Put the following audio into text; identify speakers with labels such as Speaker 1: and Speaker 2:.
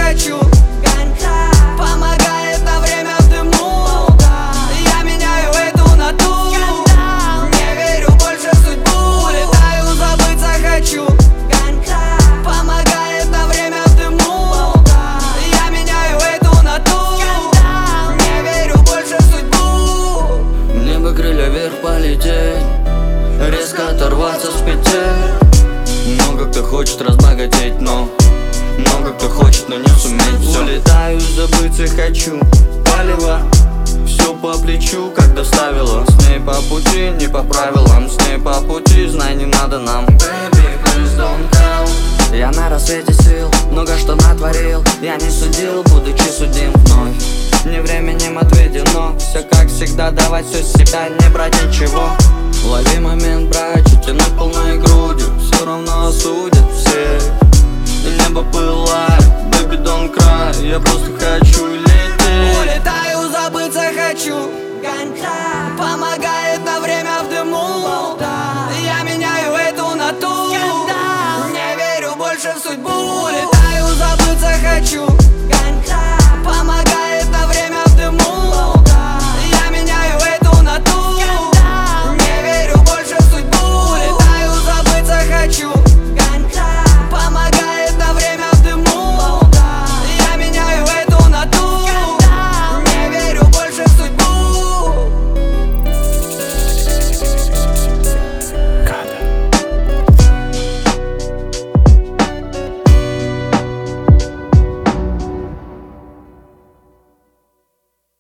Speaker 1: хочу. Помогает на время в дыму. Я меняю эту натуру. Не верю больше в судьбу. Улетаю, забыться хочу. Помогает на время в дыму. Я меняю эту натуру. Не верю больше в судьбу.
Speaker 2: Мне бы крылья вверх полететь, резко оторваться с петель. Много кто хочет разбогатеть, но много кто хочет, но не суметь. Все летаю, забыться хочу. Палево, все по плечу, как доставила. С ней по пути, не по правилам. С ней по пути, знай, не надо нам. Baby, please don't come. Я на рассвете сил, много что натворил. Я не судил, будучи судим вновь. Не временем отведено, все как всегда, давать все с себя, не брать ничего. Лови момент, братья, тянуть полной грудью. Все равно осудят все. И небо пылает, baby don't cry. Я просто хочу лететь.
Speaker 1: Улетаю, забыться хочу. Помогает на время